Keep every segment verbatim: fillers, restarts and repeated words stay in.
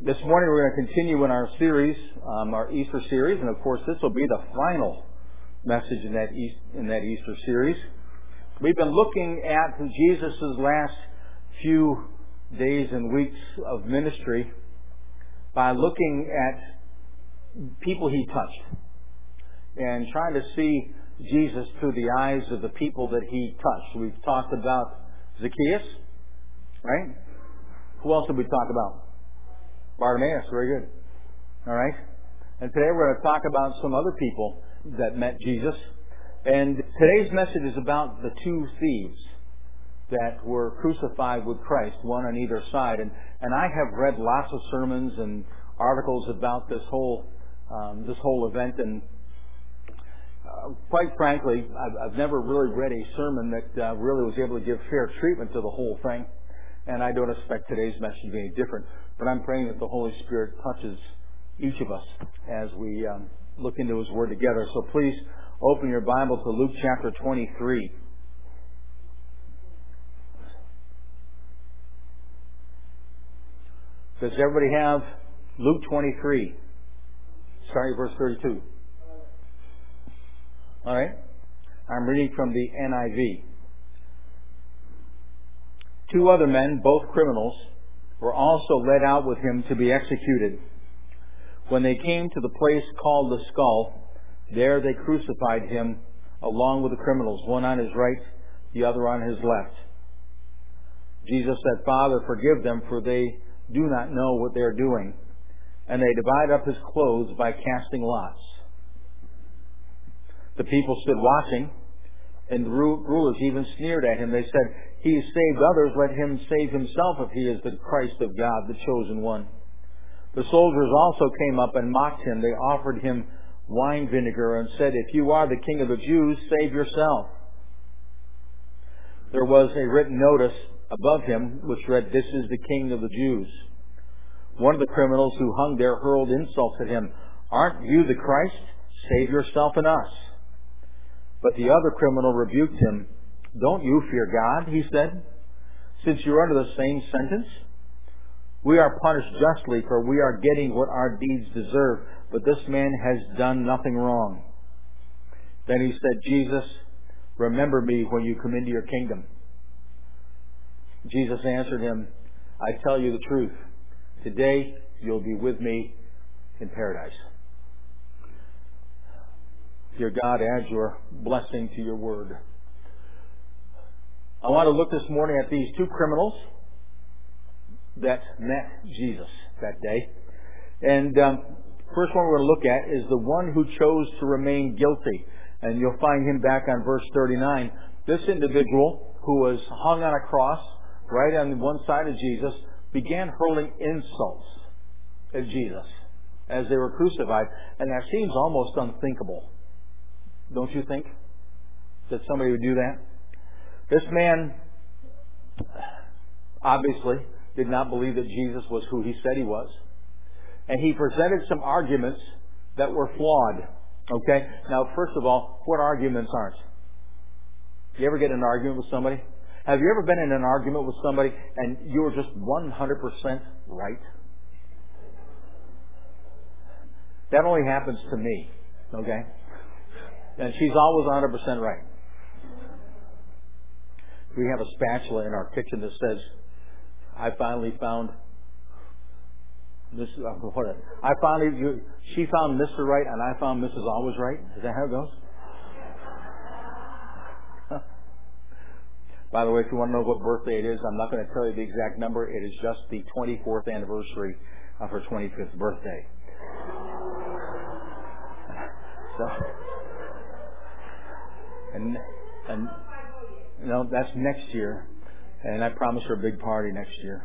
This morning we're going to continue in our series, um, our Easter series, and of course this will be the final message in that East, in that Easter series. We've been looking at Jesus' last few days and weeks of ministry by looking at people he touched and trying to see Jesus through the eyes of the people that he touched. We've talked about Zacchaeus, right? Who else did we talk about? Bartimaeus, very good. All right? And today we're going to talk about some other people that met Jesus. And today's message is about the two thieves that were crucified with Christ, one on either side. And, and I have read lots of sermons and articles about this whole um, this whole event. And uh, quite frankly, I've, I've never really read a sermon that uh, really was able to give fair treatment to the whole thing. And I don't expect today's message to be any different. But I'm praying that the Holy Spirit touches each of us as we um, look into His Word together. So please open your Bible to Luke chapter twenty-three. Does everybody have Luke twenty-three? Starting at verse thirty-two. All right. I'm reading from the N I V. Two other men, both criminals, were also led out with him to be executed. When they came to the place called the Skull, there they crucified him along with the criminals, one on his right, the other on his left. Jesus said, "Father, forgive them, for they do not know what they are doing." And they divided up his clothes by casting lots. The people stood watching, and the rulers even sneered at him. They said, "He has saved others, let him save himself if he is the Christ of God, the chosen one." The soldiers also came up and mocked him. They offered him wine vinegar and said, "If you are the King of the Jews, save yourself." There was a written notice above him which read, "This is the King of the Jews." One of the criminals who hung there hurled insults at him. "Aren't you the Christ? Save yourself and us." But the other criminal rebuked him. "Don't you fear God," he said, "since you're under the same sentence? We are punished justly, for we are getting what our deeds deserve, but this man has done nothing wrong." Then he said, "Jesus, remember me when you come into your kingdom." Jesus answered him, "I tell you the truth. Today you'll be with me in paradise." Dear God, add your blessing to your word. I want to look this morning at these two criminals that met Jesus that day. And um, first one we're going to look at is the one who chose to remain guilty. And you'll find him back on verse thirty-nine. This individual, who was hung on a cross right on one side of Jesus, began hurling insults at Jesus as they were crucified. And that seems almost unthinkable. Don't you think? That somebody would do that? This man obviously did not believe that Jesus was who he said he was. And he presented some arguments that were flawed. Okay? Now, first of all, what arguments aren't? You ever get in an argument with somebody? Have you ever been in an argument with somebody and you were just one hundred percent right? That only happens to me. Okay? And she's always one hundred percent right. We have a spatula in our kitchen that says, "I finally found this." Uh, I finally, you, she found Mister Right, and I found Missus Always Right. Is that how it goes? By the way, if you want to know what birthday it is, I'm not going to tell you the exact number. It is just the twenty-fourth anniversary of her twenty-fifth birthday. So, and and. No, that's next year. And I promise her a big party next year.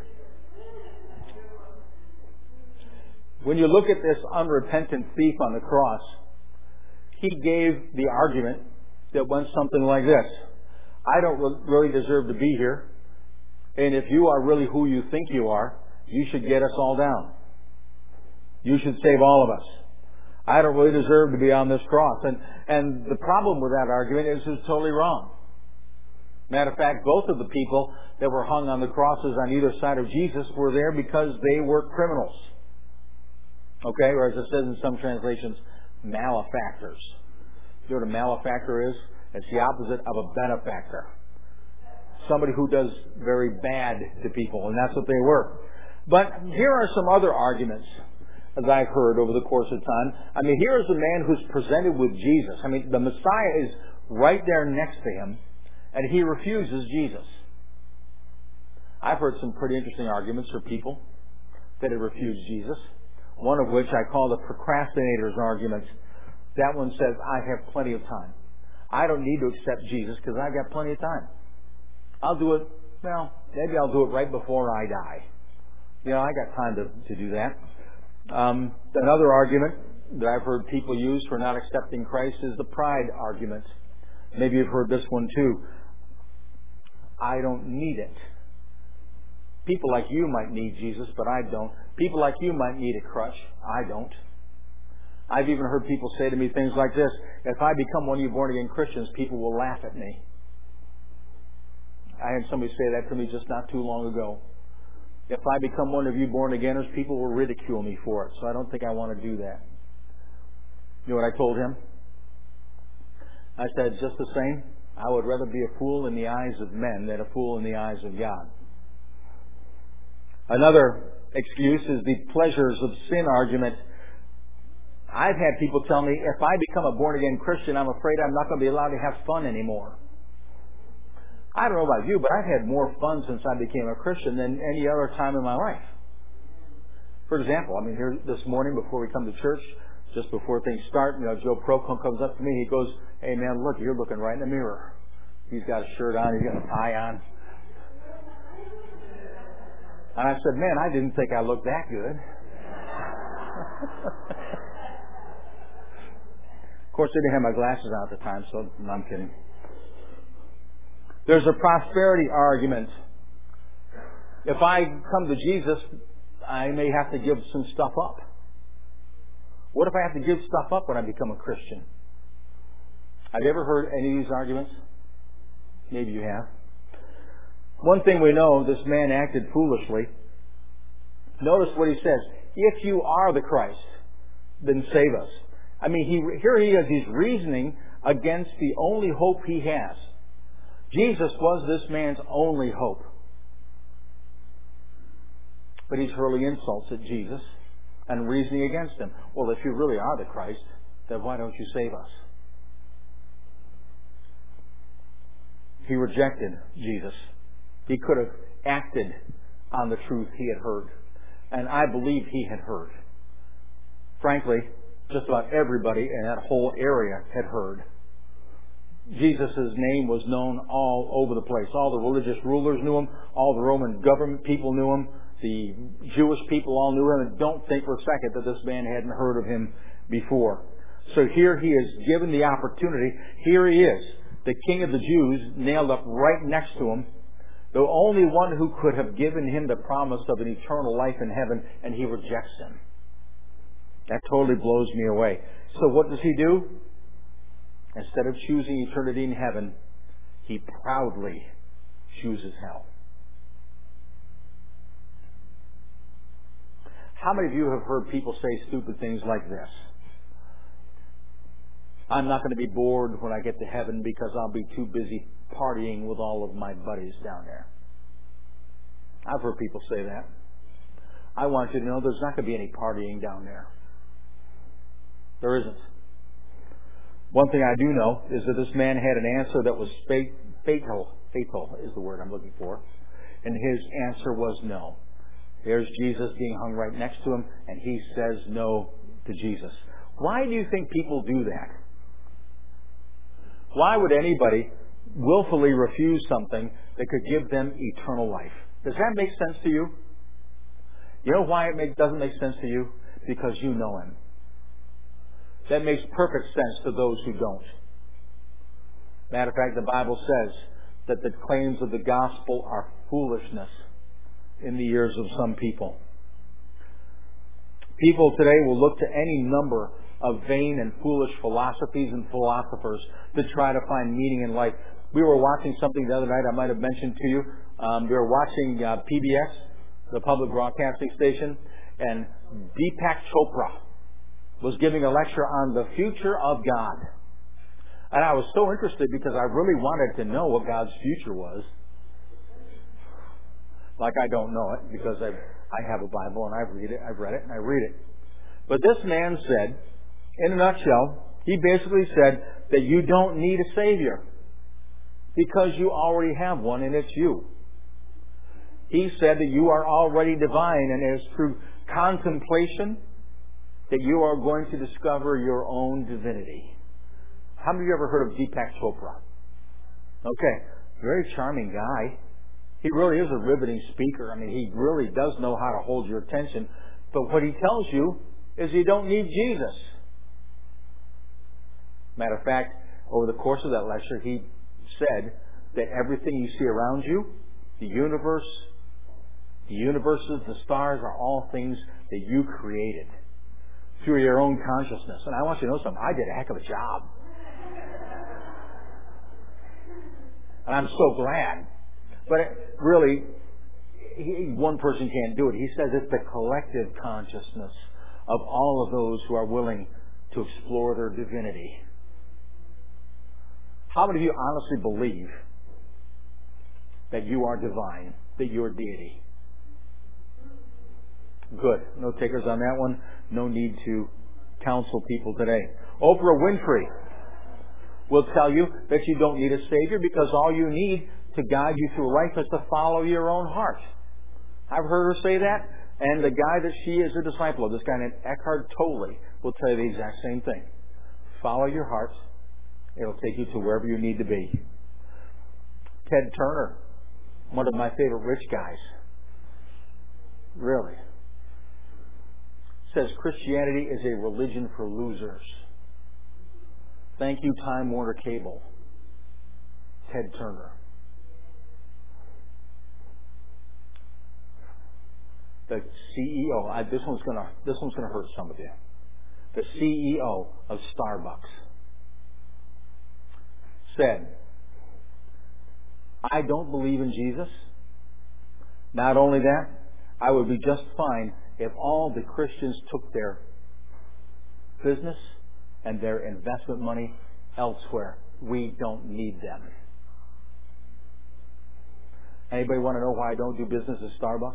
When you look at this unrepentant thief on the cross, he gave the argument that went something like this: "I don't really deserve to be here. And if you are really who you think you are, you should get us all down. You should save all of us. I don't really deserve to be on this cross." And, and the problem with that argument is it's totally wrong. Matter of fact, both of the people that were hung on the crosses on either side of Jesus were there because they were criminals. Okay, or as it says in some translations, malefactors. You know what a malefactor is? It's the opposite of a benefactor. Somebody who does very bad to people, and that's what they were. But here are some other arguments as I've heard over the course of time. I mean, here is a man who's presented with Jesus. I mean, the Messiah is right there next to him, and he refuses Jesus. I've heard some pretty interesting arguments for people that have refused Jesus. One of which I call the procrastinator's argument. That one says, I have plenty of time. I don't need to accept Jesus because I've got plenty of time. I'll do it, well, maybe I'll do it right before I die. You know, I got time to, to do that. Um, another argument that I've heard people use for not accepting Christ is the pride argument. Maybe you've heard this one too. I don't need it. People like you might need Jesus, but I don't. People like you might need a crutch. I don't. I've even heard people say to me things like this: if I become one of you born-again Christians, people will laugh at me. I had somebody say that to me just not too long ago. If I become one of you born-againers, people will ridicule me for it, so I don't think I want to do that. You know what I told him? I said, just the same, I would rather be a fool in the eyes of men than a fool in the eyes of God. Another excuse is the pleasures of sin argument. I've had people tell me, if I become a born-again Christian, I'm afraid I'm not going to be allowed to have fun anymore. I don't know about you, but I've had more fun since I became a Christian than any other time in my life. For example, I mean, here this morning before we come to church, just before things start, you know, Joe Procon comes up to me. He goes, hey, man, look, you're looking right in the mirror. He's got a shirt on. He's got a tie on. And I said, man, I didn't think I looked that good. Of course, I didn't have my glasses on at the time, so no, I'm kidding. There's a prosperity argument. If I come to Jesus, I may have to give some stuff up. What if I have to give stuff up when I become a Christian? Have you ever heard any of these arguments? Maybe you have. One thing we know, this man acted foolishly. Notice what he says. If you are the Christ, then save us. I mean, he, here he is, he's reasoning against the only hope he has. Jesus was this man's only hope. But he's hurling insults at Jesus and reasoning against him. Well, if you really are the Christ, then why don't you save us? He rejected Jesus. He could have acted on the truth he had heard. And I believe he had heard. Frankly, just about everybody in that whole area had heard. Jesus' name was known all over the place. All the religious rulers knew him. All the Roman government people knew him. The Jewish people all knew him. And don't think for a second that this man hadn't heard of him before. So here he is given the opportunity. Here he is, the King of the Jews, nailed up right next to him. The only one who could have given him the promise of an eternal life in heaven, and he rejects him. That totally blows me away. So what does he do? Instead of choosing eternity in heaven, he proudly chooses hell. How many of you have heard people say stupid things like this? I'm not going to be bored when I get to heaven because I'll be too busy partying with all of my buddies down there. I've heard people say that. I want you to know there's not going to be any partying down there. There isn't. One thing I do know is that this man had an answer that was fatal. Fatal is the word I'm looking for. And his answer was no. There's Jesus being hung right next to him, and he says no to Jesus. Why do you think people do that? Why would anybody willfully refuse something that could give them eternal life? Does that make sense to you? You know why it make, doesn't make sense to you? Because you know him. That makes perfect sense to those who don't. Matter of fact, the Bible says that the claims of the gospel are foolishness in the ears of some people. People today will look to any number of vain and foolish philosophies and philosophers to try to find meaning in life. We were watching something the other night I might have mentioned to you. Um, we were watching uh, P B S, the public broadcasting station, and Deepak Chopra was giving a lecture on the future of God. And I was so interested because I really wanted to know what God's future was. Like I don't know it because I I have a Bible and I've read it, I've read it and I read it. But this man said, in a nutshell, he basically said that you don't need a Savior because you already have one and it's you. He said that you are already divine and it is through contemplation that you are going to discover your own divinity. How many of you ever heard of Deepak Chopra? Okay, very charming guy. He really is a riveting speaker. I mean, he really does know how to hold your attention. But what he tells you is you don't need Jesus. Matter of fact, over the course of that lecture, he said that everything you see around you, the universe, the universes, the stars, are all things that you created through your own consciousness. And I want you to know something. I did a heck of a job. And I'm so glad. But it, really, he, one person can't do it. He says it's the collective consciousness of all of those who are willing to explore their divinity. How many of you honestly believe that you are divine, that you are deity? Good. No takers on that one. No need to counsel people today. Oprah Winfrey will tell you that you don't need a Savior because all you need to guide you through life is to follow your own heart. I've heard her say that, and the guy that she is a disciple of, this guy named Eckhart Tolle, will tell you the exact same thing. Follow your heart. It'll take you to wherever you need to be. Ted Turner, one of my favorite rich guys, really, says Christianity is a religion for losers. Thank you, Time Warner Cable. Ted Turner. The C E O, I, this one's gonna this one's gonna hurt some of you. The C E O of Starbucks said, I don't believe in Jesus. Not only that, I would be just fine if all the Christians took their business and their investment money elsewhere. We don't need them. Anybody want to know why I don't do business at Starbucks?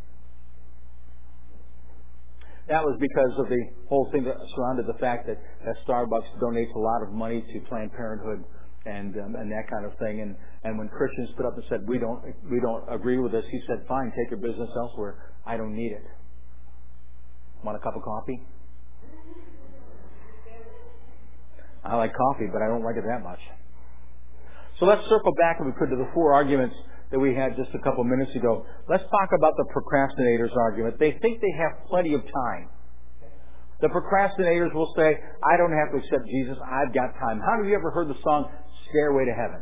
That was because of the whole thing that surrounded the fact that, that Starbucks donates a lot of money to Planned Parenthood and um, and that kind of thing. And, and when Christians stood up and said, we don't we don't agree with this, he said, fine, take your business elsewhere. I don't need it. Want a cup of coffee? I like coffee, but I don't like it that much. So let's circle back, if we could, to the four arguments that we had just a couple minutes ago. Let's talk about the procrastinators' argument. They think they have plenty of time. The procrastinators will say, I don't have to accept Jesus. I've got time. How many of you ever heard the song Stairway to Heaven?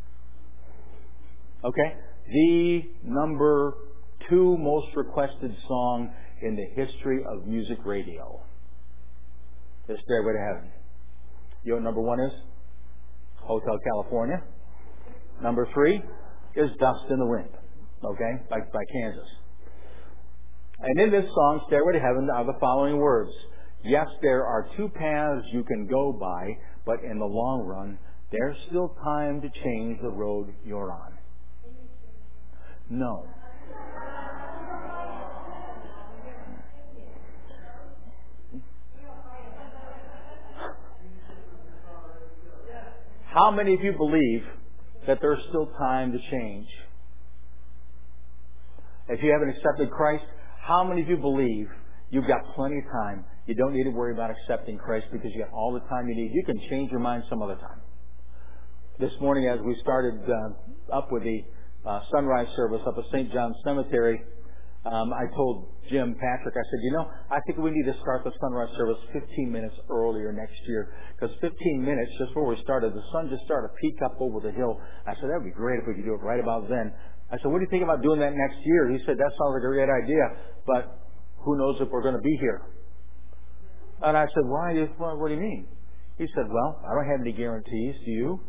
Okay? The number two most requested song in the history of music radio is Stairway to Heaven. You know what number one is? Hotel California. Number three is Dust in the Wind, okay, by, by Kansas. And in this song, Stairway to Heaven, are the following words. Yes, there are two paths you can go by, but in the long run, there's still time to change the road you're on. No. How many of you believe that there's still time to change? If you haven't accepted Christ, how many of you believe you've got plenty of time? You don't need to worry about accepting Christ because you got all the time you need. You can change your mind some other time. This morning, as we started uh, up with the uh, sunrise service up at Saint John's Cemetery, um, I told Jim Patrick, I said, you know, I think we need to start the sunrise service fifteen minutes earlier next year. Because fifteen minutes, just before we started, the sun just started to peek up over the hill. I said, that would be great if we could do it right about then. I said, what do you think about doing that next year? He said, that sounds like a great idea, but who knows if we're going to be here? And I said, why? What do you mean? He said, well, I don't have any guarantees. Do you?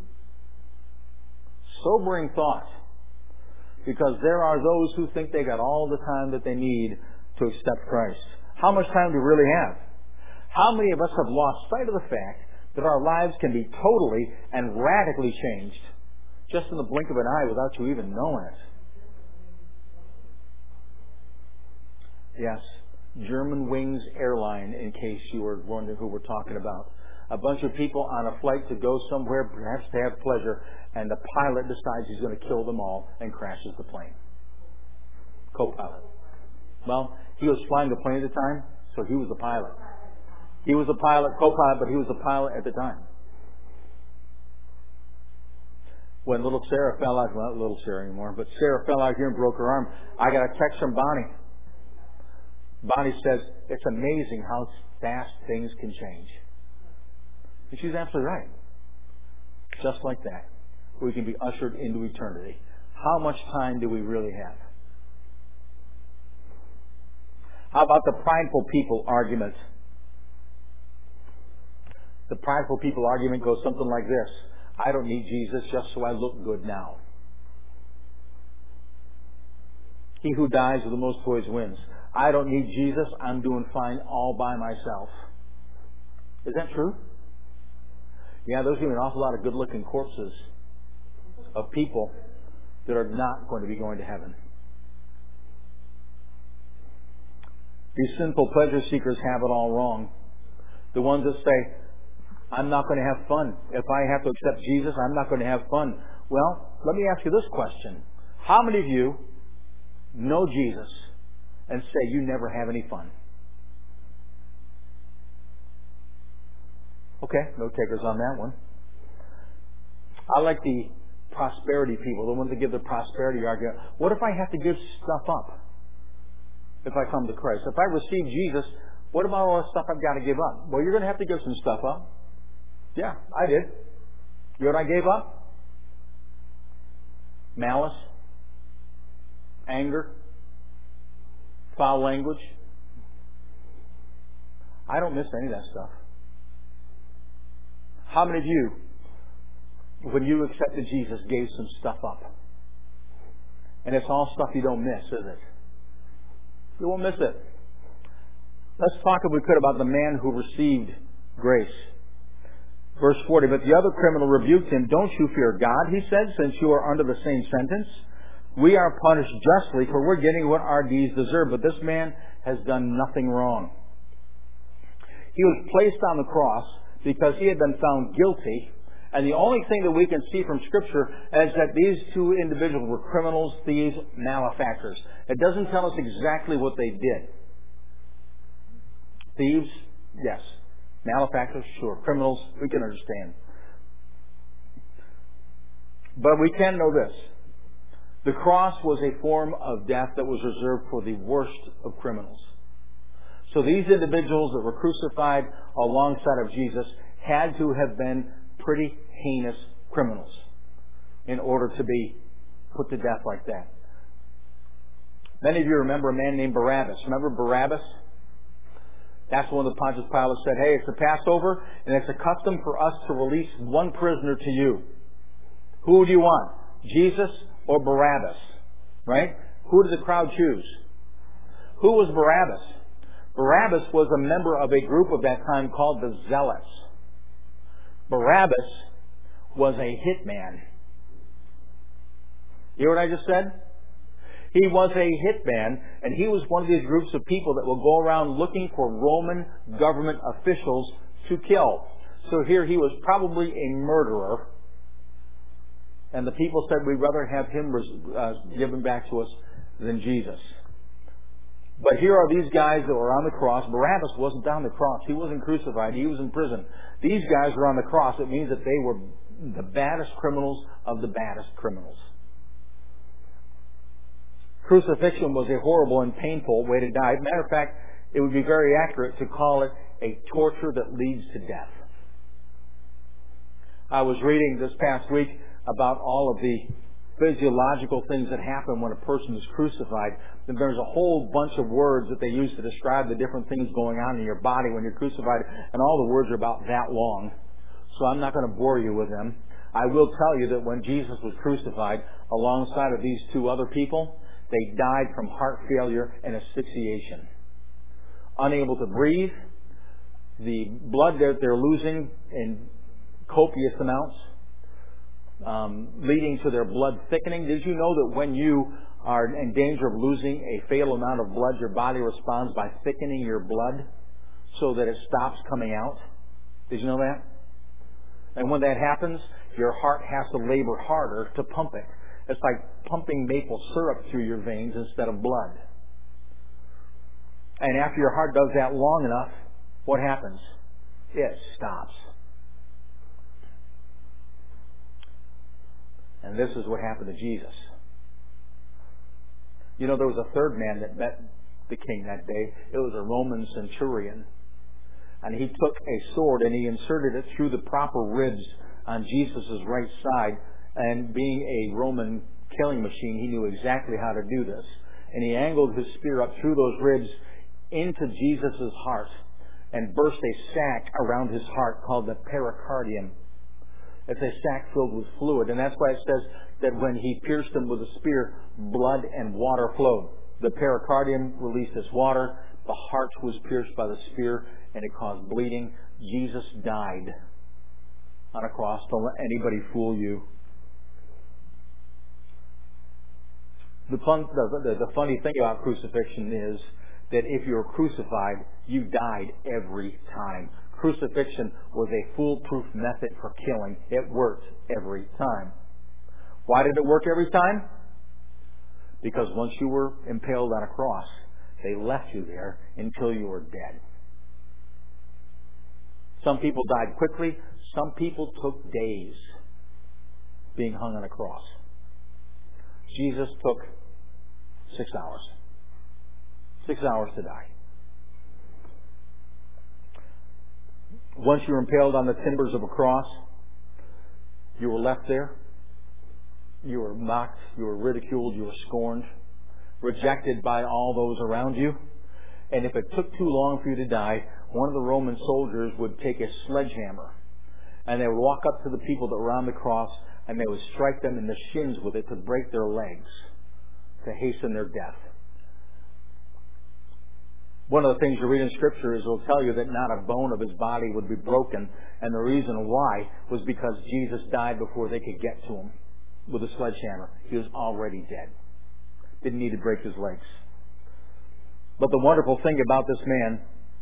Sobering thought. Because there are those who think they got all the time that they need to accept Christ? How much time do we really have? How many of us have lost sight of the fact that our lives can be totally and radically changed just in the blink of an eye without you even knowing it? Yes, Germanwings Airline, in case you were wondering who we're talking about. A bunch of people on a flight to go somewhere, perhaps to have pleasure, and the pilot decides he's going to kill them all and crashes the plane. Co-pilot. Well, he was flying the plane at the time, so he was the pilot. He was a pilot, co-pilot, but he was the pilot at the time. When little Sarah fell out, well, not little Sarah anymore, but Sarah fell out here and broke her arm, I got a text from Bonnie. Bonnie says, it's amazing how fast things can change. And she's absolutely right. Just like that, we can be ushered into eternity. How much time do we really have? How about the prideful people argument? The prideful people argument goes something like this. I don't need Jesus just so I look good now. He who dies with the most toys wins. I don't need Jesus. I'm doing fine all by myself. Is that true? Yeah, there's going to be an awful lot of good-looking corpses of people that are not going to be going to heaven. These sinful pleasure seekers have it all wrong. The ones that say, I'm not going to have fun. If I have to accept Jesus, I'm not going to have fun. Well, let me ask you this question. How many of you know Jesus and say you never have any fun? Okay, no takers on that one. I like the prosperity people, the ones that give the prosperity argument. What if I have to give stuff up if I come to Christ? If I receive Jesus, what about all the stuff I've got to give up? Well, you're going to have to give some stuff up. Yeah, I did. You know what I gave up? Malice, anger, foul language. I don't miss any of that stuff. How many of you, when you accepted Jesus, gave some stuff up? And it's all stuff you don't miss, is it? You won't miss it. Let's talk, if we could, about the man who received grace. Verse forty, but the other criminal rebuked him. Don't you fear God, he said, since you are under the same sentence? We are punished justly, for we're getting what our deeds deserve. But this man has done nothing wrong. He was placed on the cross because he had been found guilty. And the only thing that we can see from Scripture is that these two individuals were criminals, thieves, malefactors. It doesn't tell us exactly what they did. Thieves, yes. Malefactors, sure. Criminals, we can understand. But we can know this. The cross was a form of death that was reserved for the worst of criminals. So these individuals that were crucified alongside of Jesus had to have been pretty heinous criminals in order to be put to death like that. Many of you remember a man named Barabbas. Remember Barabbas? That's when the Pontius Pilate said, hey, it's the Passover, and it's a custom for us to release one prisoner to you. Who do you want? Jesus or Barabbas? Right? Who did the crowd choose? Who was Barabbas? Barabbas was a member of a group of that time called the Zealots. Barabbas was a hitman. You hear what I just said? He was a hitman, and he was one of these groups of people that will go around looking for Roman government officials to kill. So here he was probably a murderer, and the people said, we'd rather have him uh, given back to us than Jesus. But here are these guys that were on the cross. Barabbas wasn't on the cross. He wasn't crucified. He was in prison. These guys were on the cross. It means that they were the baddest criminals of the baddest criminals. Crucifixion was a horrible and painful way to die. Matter of fact, it would be very accurate to call it a torture that leads to death. I was reading this past week about all of the physiological things that happen when a person is crucified. And there's a whole bunch of words that they use to describe the different things going on in your body when you're crucified, and all the words are about that long. So I'm not going to bore you with them. I will tell you that when Jesus was crucified alongside of these two other people, they died from heart failure and asphyxiation. unable to breathe, the blood that they're losing in copious amounts, um, leading to their blood thickening. Did you know that when you are in danger of losing a fatal amount of blood, your body responds by thickening your blood so that it stops coming out? Did you know that? And when that happens, your heart has to labor harder to pump it. It's like pumping maple syrup through your veins instead of blood. And after your heart does that long enough, what happens? It stops. And this is what happened to Jesus. You know, there was a third man that met the king that day. It was a Roman centurion. And he took a sword and he inserted it through the proper ribs on Jesus' right side. And being a Roman killing machine, he knew exactly how to do this. And he angled his spear up through those ribs into Jesus' heart and burst a sac around his heart called the pericardium. It's a sac filled with fluid. And that's why it says that when he pierced him with a spear, blood and water flowed. The pericardium released its water. The heart was pierced by the spear and it caused bleeding. Jesus died on a cross. Don't let anybody fool you. The, fun, the, the, the funny thing about crucifixion is that if you were crucified, you died every time. Crucifixion was a foolproof method for killing. It worked every time. Why did it work every time? Because once you were impaled on a cross, they left you there until you were dead. Some people died quickly. Some people took days being hung on a cross. Jesus took six hours. Six hours to die. Once you were impaled on the timbers of a cross, you were left there. You were mocked, you were ridiculed, you were scorned, rejected by all those around you. And if it took too long for you to die, one of the Roman soldiers would take a sledgehammer and they would walk up to the people that were on the cross and they would strike them in the shins with it to break their legs, to hasten their death. One of the things you read in Scripture is it will tell you that not a bone of his body would be broken. And the reason why was because Jesus died before they could get to him with a sledgehammer. He was already dead. Didn't need to break his legs. But the wonderful thing about this man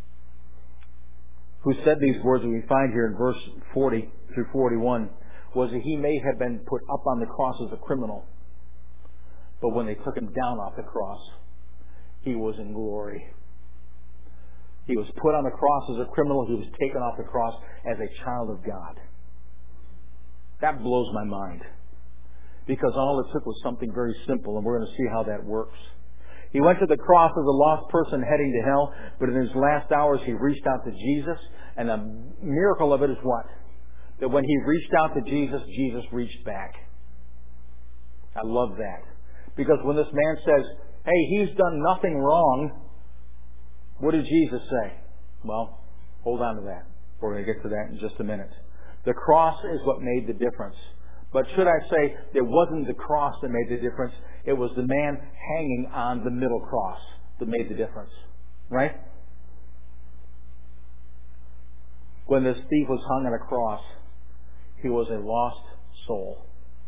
who said these words that we find here in verse forty through forty-one was that he may have been put up on the cross as a criminal. But when they took him down off the cross, he was in glory. He was put on the cross as a criminal. He was taken off the cross as a child of God. That blows my mind. Because all it took was something very simple, and we're going to see how that works. He went to the cross as a lost person heading to hell, but in his last hours he reached out to Jesus, and the miracle of it is what? That when he reached out to Jesus, Jesus reached back. I love that. Because when this man says, hey, he's done nothing wrong, what did Jesus say? Well, hold on to that. We're going to get to that in just a minute. The cross is what made the difference. But should I say, it wasn't the cross that made the difference. It was the man hanging on the middle cross that made the difference. Right? When this thief was hung on a cross, he was a lost soul.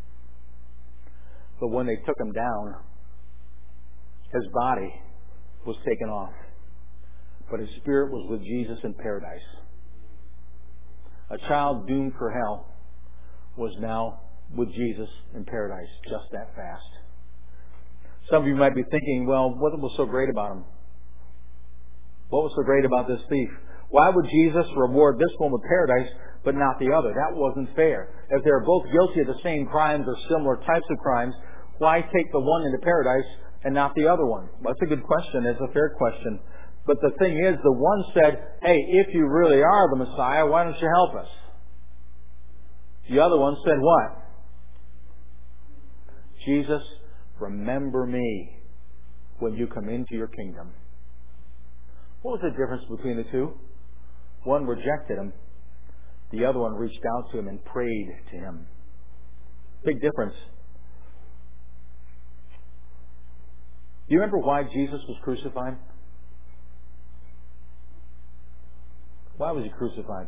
But when they took him down, his body was taken off. But his spirit was with Jesus in paradise. A child doomed for hell was now with Jesus in paradise just that fast. Some of you might be thinking, well, what was so great about him? What was so great about this thief? Why would Jesus reward this one with paradise but not the other? That wasn't fair. If they're both guilty of the same crimes or similar types of crimes, why take the one into paradise and not the other one? Well, that's a good question. It's a fair question. But the thing is, the one said, hey, if you really are the Messiah, why don't you help us? The other one said what? Jesus, remember me when you come into your kingdom. What was the difference between the two? One rejected him. The other one reached out to him and prayed to him. Big difference. Do you remember why Jesus was crucified? Why was he crucified?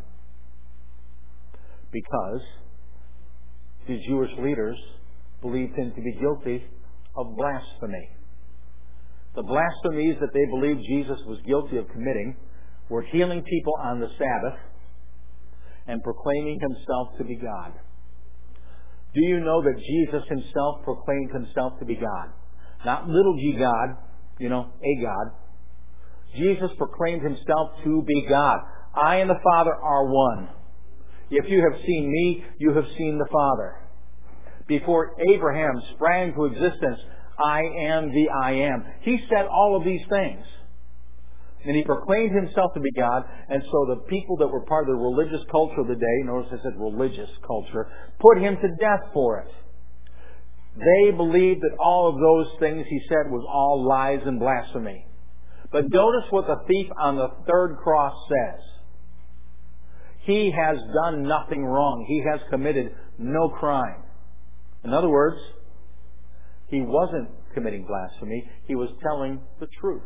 Because the Jewish leaders believed him to be guilty of blasphemy. The blasphemies that they believed Jesus was guilty of committing were healing people on the Sabbath and proclaiming himself to be God. Do you know that Jesus himself proclaimed himself to be God? Not little g God, you know, a God. Jesus proclaimed himself to be God. I and the Father are one. If you have seen me, you have seen the Father. Before Abraham sprang into existence, I am the I am. He said all of these things. And he proclaimed himself to be God, and so the people that were part of the religious culture of the day, notice I said religious culture, put him to death for it. They believed that all of those things he said was all lies and blasphemy. But notice what the thief on the third cross says. He has done nothing wrong. He has committed no crime. In other words, he wasn't committing blasphemy. He was telling the truth.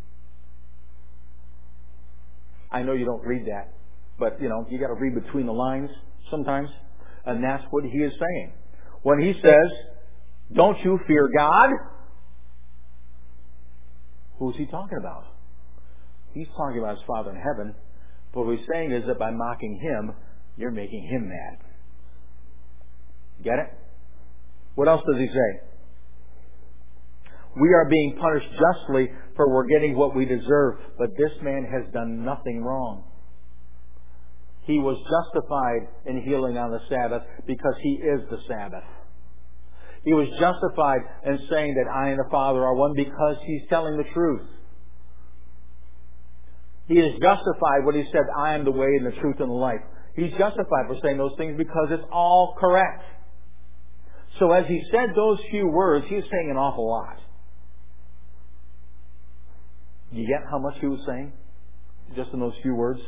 I know you don't read that, but, you know, you got to read between the lines sometimes. And that's what he is saying. When he says, don't you fear God? Who is he talking about? He's talking about his Father in heaven. But what he's saying is that by mocking him, you're making him mad. Get it? What else does he say? We are being punished justly, for we're getting what we deserve. But this man has done nothing wrong. He was justified in healing on the Sabbath because he is the Sabbath. He was justified in saying that I and the Father are one because he's telling the truth. He is justified when he said, I am the way and the truth and the life. He's justified for saying those things because it's all correct. So as he said those few words, he was saying an awful lot. You get how much he was saying? Just in those few words?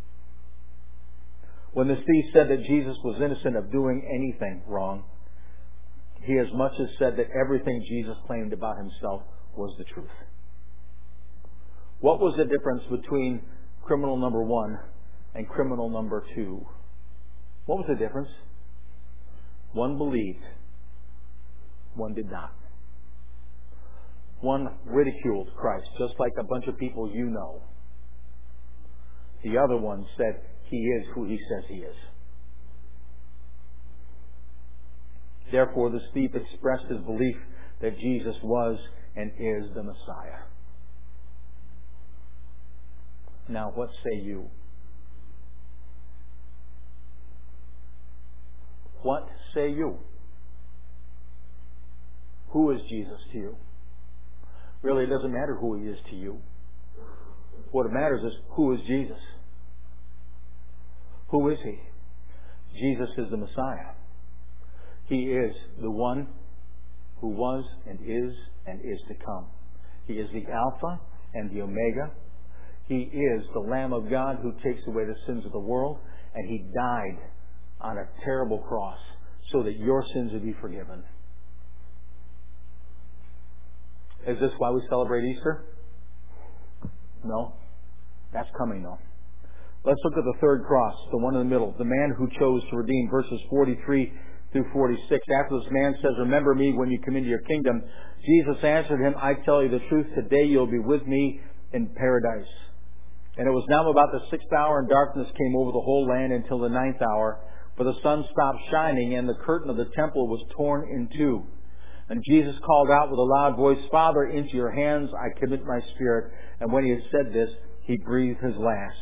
When the thief said that Jesus was innocent of doing anything wrong, he as much as said that everything Jesus claimed about himself was the truth. What was the difference between criminal number one and criminal number two? What was the difference? One believed. One did not. One ridiculed Christ, just like a bunch of people you know. The other one said he is who he says he is. Therefore, the thief expressed his belief that Jesus was and is the Messiah. Now, what say you? What say you? Who is Jesus to you? Really, it doesn't matter who he is to you. What it matters is, who is Jesus? Who is he? Jesus is the Messiah. He is the one who was and is and is to come. He is the Alpha and the Omega. He is the Lamb of God who takes away the sins of the world, and he died on a terrible cross so that your sins would be forgiven. Is this why we celebrate Easter? No. That's coming though. Let's look at the third cross, the one in the middle, the man who chose to redeem, verses forty-three through forty-six. After this man says, remember me when you come into your kingdom, Jesus answered him, I tell you the truth, today you'll be with me in paradise. And it was now about the sixth hour, and darkness came over the whole land until the ninth hour, for the sun stopped shining, and the curtain of the temple was torn in two. And Jesus called out with a loud voice, Father, into your hands I commit my spirit. And when he had said this, he breathed his last.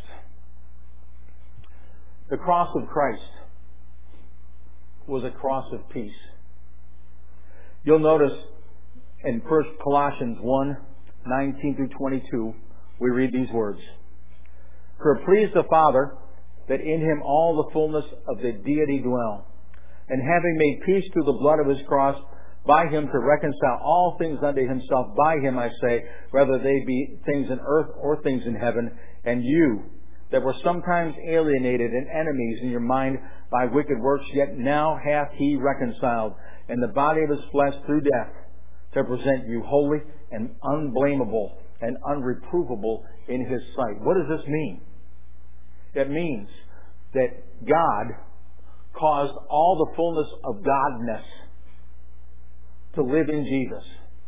The cross of Christ was a cross of peace. You'll notice in First Colossians one, nineteen through twenty-two, we read these words. For it pleased the Father that in him all the fullness of the deity dwell, and having made peace through the blood of his cross, by him to reconcile all things unto himself. By him, I say, whether they be things in earth or things in heaven. And you, that were sometimes alienated and enemies in your mind by wicked works, yet now hath he reconciled in the body of his flesh through death, to present you holy and unblameable and unreprovable in his sight. What does this mean? It means that God caused all the fullness of Godness to live in Jesus.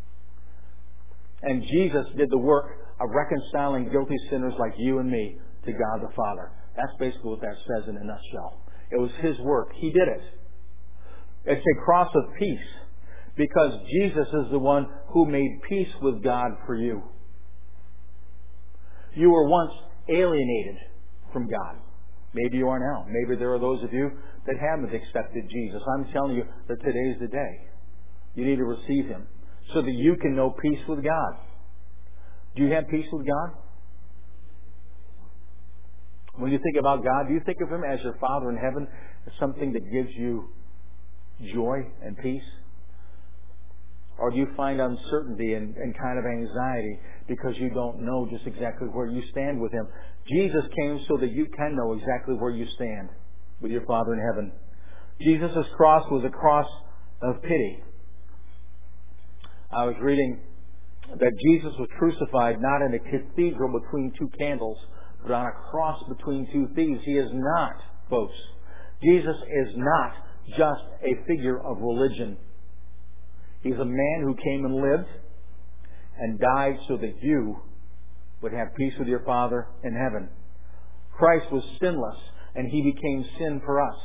And Jesus did the work of reconciling guilty sinners like you and me to God the Father. That's basically what that says in a nutshell. It was His work. He did it. It's a cross of peace because Jesus is the one who made peace with God for you. You were once alienated from God. Maybe you are now. Maybe there are those of you that haven't accepted Jesus. I'm telling you that today's the day. You need to receive Him so that you can know peace with God. Do you have peace with God? When you think about God, do you think of Him as your Father in heaven, as something that gives you joy and peace? Or do you find uncertainty and, and kind of anxiety because you don't know just exactly where you stand with Him? Jesus came so that you can know exactly where you stand with your Father in heaven. Jesus' cross was a cross of pity. I was reading that Jesus was crucified not in a cathedral between two candles, but on a cross between two thieves. He is not, folks. Jesus is not just a figure of religion. He's a man who came and lived and died so that you would have peace with your Father in heaven. Christ was sinless, and He became sin for us.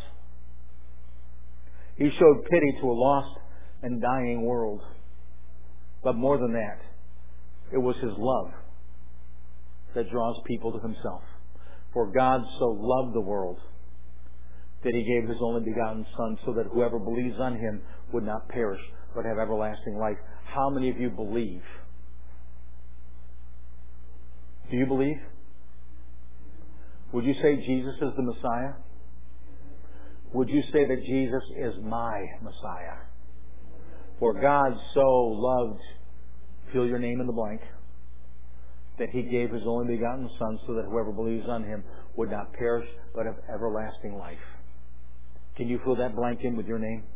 He showed pity to a lost and dying world. But more than that, it was His love that draws people to Himself. For God so loved the world that He gave His only begotten Son so that whoever believes on Him would not perish but have everlasting life. How many of you believe? Do you believe? Would you say Jesus is the Messiah? Would you say that Jesus is my Messiah? For God so loved, fill your name in the blank, that He gave His only begotten Son so that whoever believes on Him would not perish but have everlasting life. Can you fill that blank in with your name?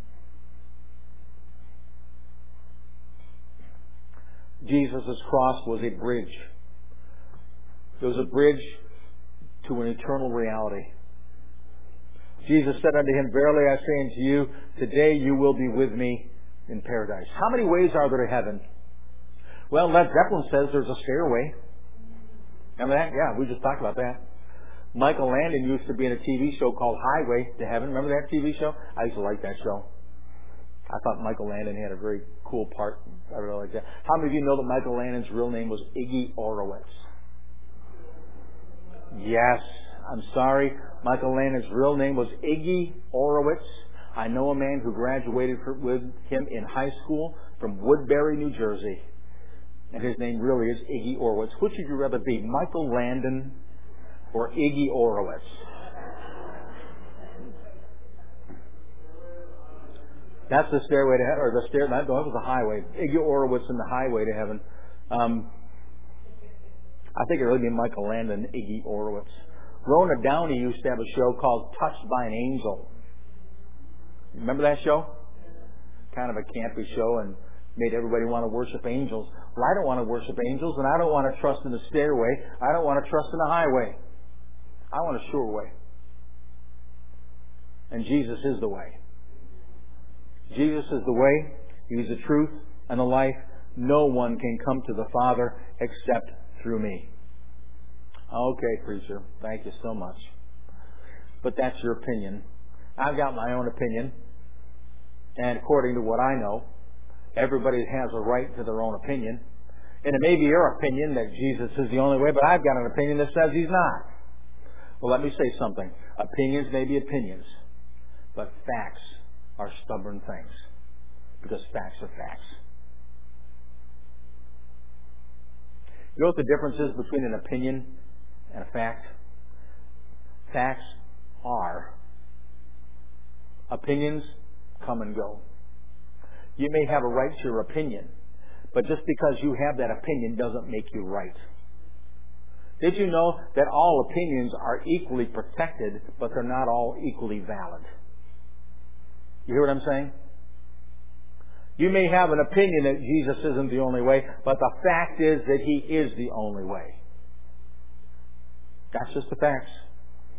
Jesus' cross was a bridge. It was a bridge to an eternal reality. Jesus said unto him, Verily I say unto you, today you will be with me in paradise. How many ways are there to heaven? Well, Led Zeppelin says there's a stairway. Remember that? Yeah, we just talked about that. Michael Landon used to be in a T V show called Highway to Heaven. Remember that T V show? I used to like that show. I thought Michael Landon had a very cool part. I really like that. How many of you know that Michael Landon's real name was Iggy Orowitz? Yes. I'm sorry. Michael Landon's real name was Iggy Orowitz. I know a man who graduated for, with him in high school from Woodbury, New Jersey. And his name really is Iggy Orowitz. Which would you rather be, Michael Landon or Iggy Orowitz? That's the stairway to heaven, or the stair. That was the highway. Iggy Orowitz and the highway to heaven. Um, I think it would be Michael Landon, Iggy Orowitz. Rona Downey used to have a show called Touched by an Angel. Remember that show? Kind of a campy show and made everybody want to worship angels. Well, I don't want to worship angels, and I don't want to trust in the stairway. I don't want to trust in the highway. I want a sure way. And Jesus is the way. Jesus is the way. He's the truth and the life. No one can come to the Father except through me. Okay, preacher. Thank you so much. But that's your opinion. I've got my own opinion. And according to what I know, everybody has a right to their own opinion. And it may be your opinion that Jesus is the only way, but I've got an opinion that says He's not. Well, let me say something. Opinions may be opinions, but facts are stubborn things. Because facts are facts. You know what the difference is between an opinion and a fact? Facts are. Opinions come and go. You may have a right to your opinion, but just because you have that opinion doesn't make you right. Did you know that all opinions are equally protected, but they're not all equally valid? You hear what I'm saying? You may have an opinion that Jesus isn't the only way, but the fact is that He is the only way. That's just the facts.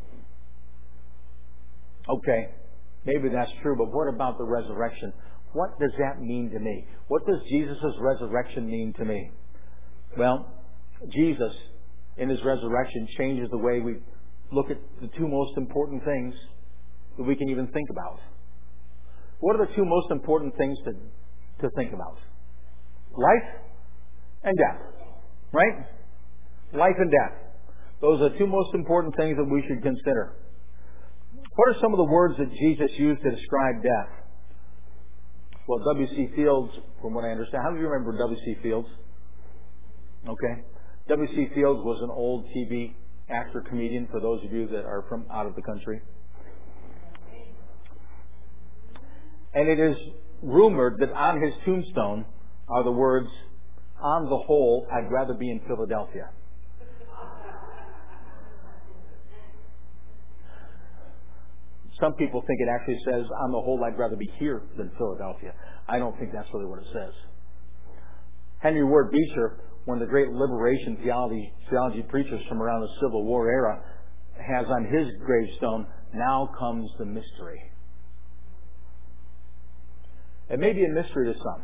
Okay, maybe that's true, but what about the resurrection? What does that mean to me? What does Jesus' resurrection mean to me? Well, Jesus, in His resurrection, changes the way we look at the two most important things that we can even think about. What are the two most important things to, to think about? Life and death. Right? Life and death. Those are the two most important things that we should consider. What are some of the words that Jesus used to describe death? Well, W C Fields, from what I understand, how do you remember W C Fields? Okay. W C Fields was an old T V actor, comedian, for those of you that are from out of the country. And it is rumored that on his tombstone are the words, "On the whole, I'd rather be in Philadelphia." Some people think it actually says, "On the whole, I'd rather be here than Philadelphia." I don't think that's really what it says. Henry Ward Beecher, one of the great liberation theology, theology preachers from around the Civil War era, has on his gravestone, "Now comes the mystery." It may be a mystery to some.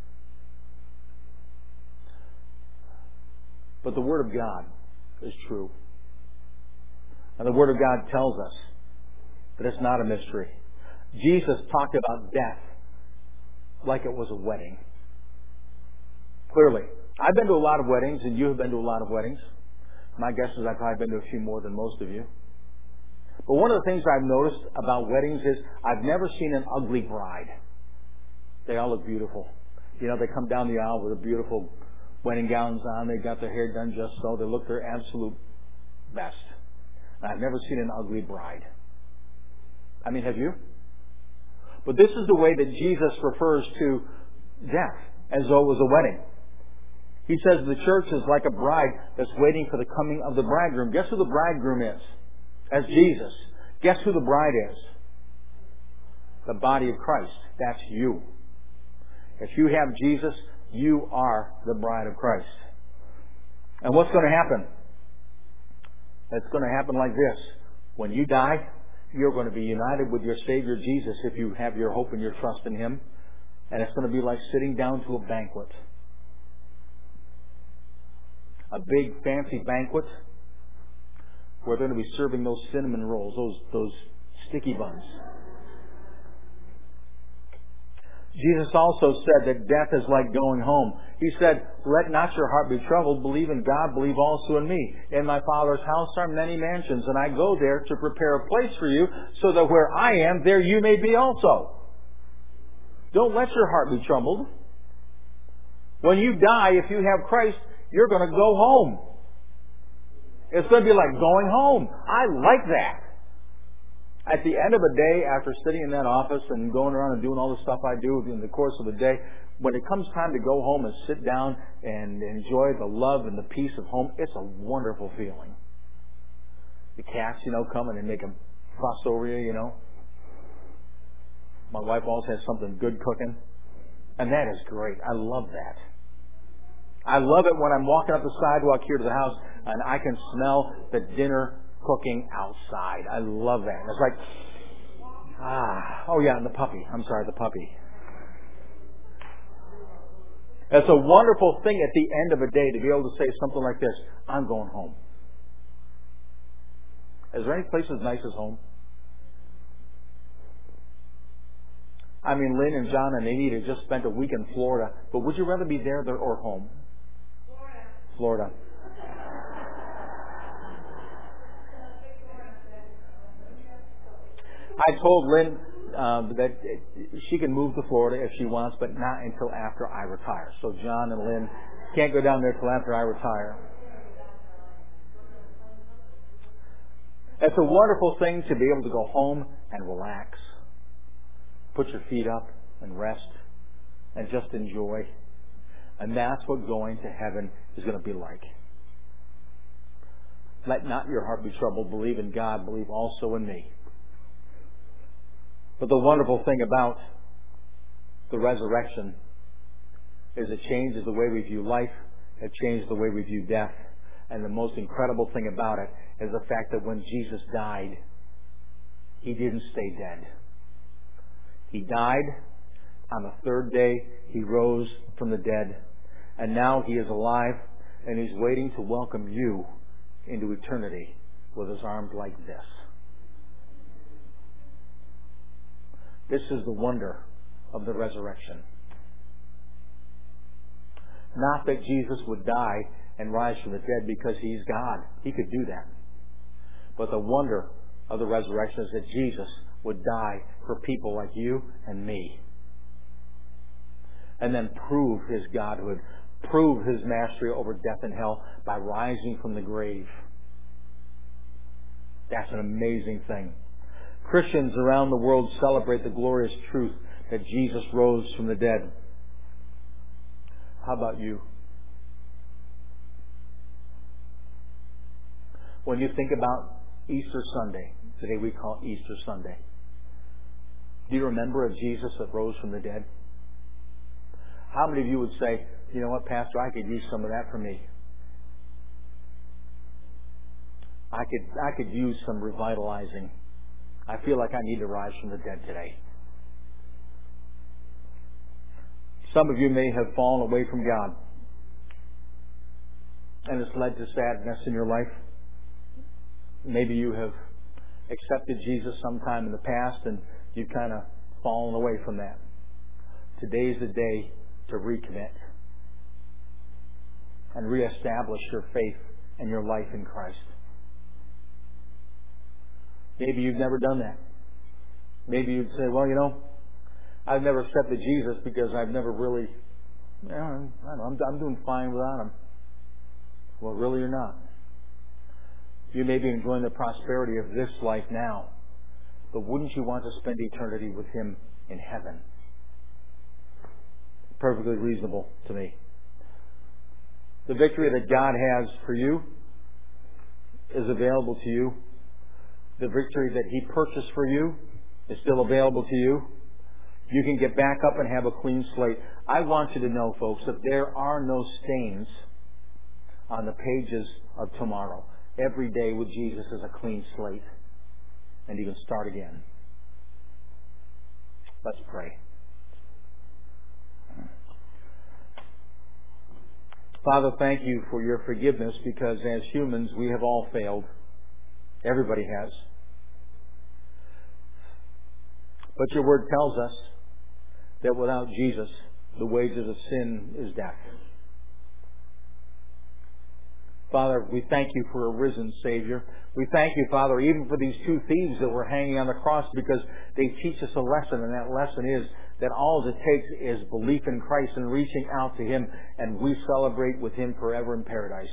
But the Word of God is true. And the Word of God tells us that it's not a mystery. Jesus talked about death like it was a wedding. Clearly. I've been to a lot of weddings, and you have been to a lot of weddings. My guess is I've probably been to a few more than most of you. But one of the things I've noticed about weddings is I've never seen an ugly bride. They all look beautiful. You know, they come down the aisle with a beautiful wedding gowns on. They got their hair done just so. They look their absolute best. And I've never seen an ugly bride. I mean, have you? But this is the way that Jesus refers to death, as though it was a wedding. He says the church is like a bride that's waiting for the coming of the bridegroom. Guess who the bridegroom is? That's Jesus. Guess who the bride is? The body of Christ. That's you. If you have Jesus, you are the bride of Christ. And what's going to happen? It's going to happen like this. When you die, you're going to be united with your Savior Jesus if you have your hope and your trust in Him. And it's going to be like sitting down to a banquet. A big fancy banquet where they're going to be serving those cinnamon rolls, those, those sticky buns. Jesus also said that death is like going home. He said, "Let not your heart be troubled. Believe in God. Believe also in me. In my Father's house are many mansions, and I go there to prepare a place for you, so that where I am, there you may be also." Don't let your heart be troubled. When you die, if you have Christ, you're going to go home. It's going to be like going home. I like that. At the end of a day, after sitting in that office and going around and doing all the stuff I do in the course of the day, when it comes time to go home and sit down and enjoy the love and the peace of home, it's a wonderful feeling. The cats, you know, come and they make a fuss over you, you know. My wife always has something good cooking. And that is great. I love that. I love it when I'm walking up the sidewalk here to the house and I can smell the dinner cooking outside. I love that. It's like, ah, oh yeah, and the puppy. I'm sorry, the puppy. It's a wonderful thing at the end of a day to be able to say something like this: "I'm going home." Is there any place as nice as home? I mean, Lynn and John and Anita just spent a week in Florida, but would you rather be there or home? Florida. Florida. I told Lynn um, that she can move to Florida if she wants, but not until after I retire. So John and Lynn can't go down there until after I retire. It's a wonderful thing to be able to go home and relax, put your feet up and rest, and just enjoy. And that's what going to heaven is going to be like. Let not your heart be troubled. Believe in God. Believe also in me. But the wonderful thing about the resurrection is it changes the way we view life. It changes the way we view death. And the most incredible thing about it is the fact that when Jesus died, He didn't stay dead. He died. On the third day, He rose from the dead. And now He is alive, and He's waiting to welcome you into eternity with His arms like this. This is the wonder of the resurrection. Not that Jesus would die and rise from the dead because He's God. He could do that. But the wonder of the resurrection is that Jesus would die for people like you and me. And then prove His godhood, prove His mastery over death and hell by rising from the grave. That's an amazing thing. Christians around the world celebrate the glorious truth that Jesus rose from the dead. How about you? When you think about Easter Sunday, today we call Easter Sunday, do you remember a Jesus that rose from the dead? How many of you would say, you know what, Pastor, I could use some of that for me. I could, I could use some revitalizing. I feel like I need to rise from the dead today. Some of you may have fallen away from God, and it's led to sadness in your life. Maybe you have accepted Jesus sometime in the past, and you've kind of fallen away from that. Today's the day to recommit and reestablish your faith and your life in Christ. Maybe you've never done that. Maybe you'd say, well, you know, I've never accepted Jesus because I've never really, you know, I don't know, I'm, I'm doing fine without Him. Well, really you're not. You may be enjoying the prosperity of this life now, but wouldn't you want to spend eternity with Him in heaven? Perfectly reasonable to me. The victory that God has for you is available to you. The victory that He purchased for you is still available to you. You can get back up and have a clean slate. I want you to know, folks, that there are no stains on the pages of tomorrow. Every day with Jesus is a clean slate, and you can start again. Let's pray. Father, thank you for your forgiveness, because as humans we have all failed. Everybody has. But your word tells us that without Jesus, the wages of sin is death. Father, we thank you for a risen Savior. We thank you, Father, even for these two thieves that were hanging on the cross, because they teach us a lesson, and that lesson is that all it takes is belief in Christ and reaching out to Him, and we celebrate with Him forever in paradise.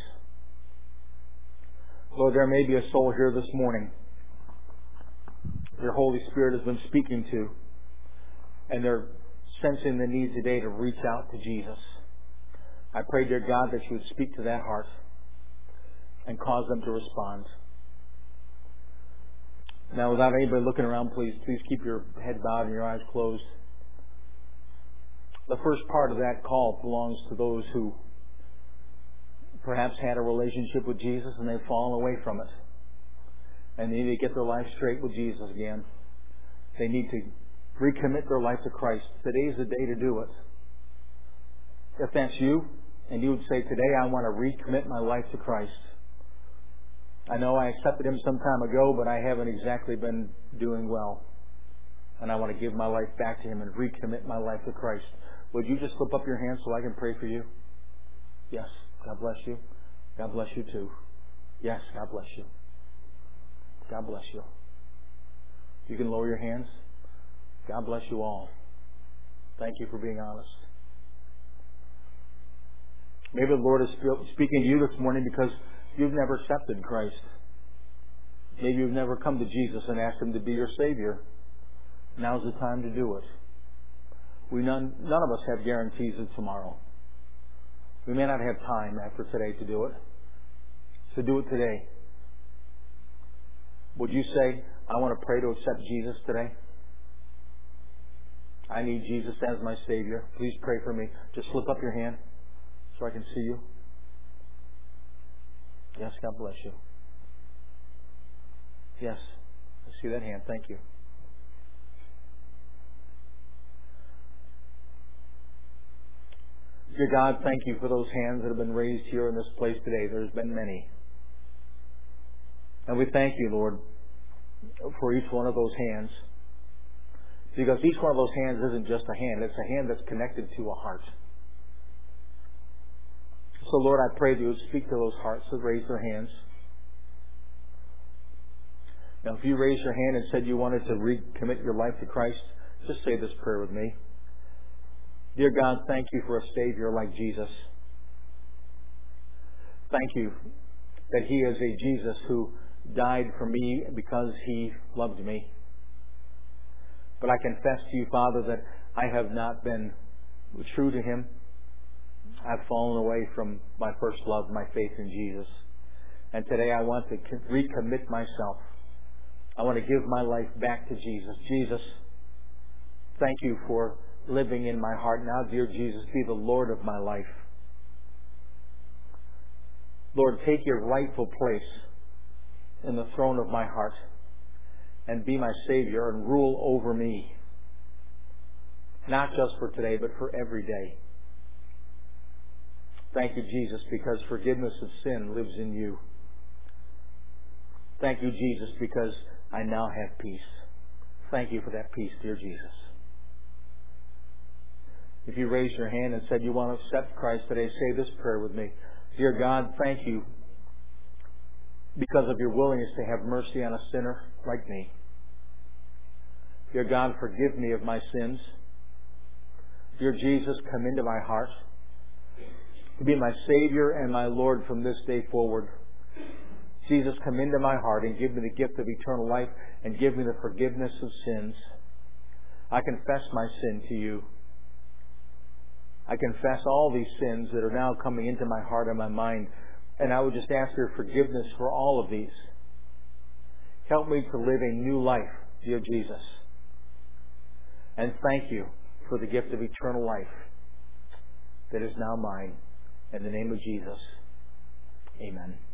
Lord, there may be a soul here this morning your Holy Spirit has been speaking to, and they're sensing the need today to reach out to Jesus. I pray, dear God, that you would speak to that heart and cause them to respond. Now, without anybody looking around, please, please keep your head bowed and your eyes closed. The first part of that call belongs to those who perhaps had a relationship with Jesus and they've fallen away from it. And they need to get their life straight with Jesus again. They need to recommit their life to Christ. Today is the day to do it. If that's you, and you would say, today I want to recommit my life to Christ. I know I accepted Him some time ago, but I haven't exactly been doing well. And I want to give my life back to Him and recommit my life to Christ. Would you just slip up your hand so I can pray for you? Yes. God bless you. God bless you too. Yes. God bless you. God bless you. You can lower your hands. God bless you all. Thank you for being honest. Maybe the Lord is speaking to you this morning because you've never accepted Christ. Maybe you've never come to Jesus and asked Him to be your Savior. Now's the time to do it. We none, none of us have guarantees of tomorrow. We may not have time after today to do it. So do it today. Would you say, I want to pray to accept Jesus today? I need Jesus as my Savior. Please pray for me. Just slip up your hand so I can see you. Yes, God bless you. Yes, I see that hand. Thank you. Dear God, thank you for those hands that have been raised here in this place today. There's been many. And we thank you, Lord, for each one of those hands. Because each one of those hands isn't just a hand. It's a hand that's connected to a heart. So, Lord, I pray that you would speak to those hearts that raise their hands. Now, if you raised your hand and said you wanted to recommit your life to Christ, just say this prayer with me. Dear God, thank you for a Savior like Jesus. Thank you that He is a Jesus who died for me because He loved me. But I confess to you, Father, that I have not been true to Him. I've fallen away from my first love, my faith in Jesus. And today I want to recommit myself. I want to give my life back to Jesus. Jesus, thank you for living in my heart. Now, dear Jesus, be the Lord of my life. Lord, take your rightful place in the throne of my heart and be my Savior and rule over me. Not just for today, but for every day. Thank you, Jesus, because forgiveness of sin lives in you. Thank you, Jesus, because I now have peace. Thank you for that peace, dear Jesus. If you raised your hand and said you want to accept Christ today, say this prayer with me. Dear God, thank you because of your willingness to have mercy on a sinner like me. Dear God, forgive me of my sins. Dear Jesus, come into my heart to be my Savior and my Lord from this day forward. Jesus, come into my heart and give me the gift of eternal life and give me the forgiveness of sins. I confess my sin to you. I confess all these sins that are now coming into my heart and my mind, and I would just ask your forgiveness for all of these. Help me to live a new life, dear Jesus. And thank you for the gift of eternal life that is now mine. In the name of Jesus, amen.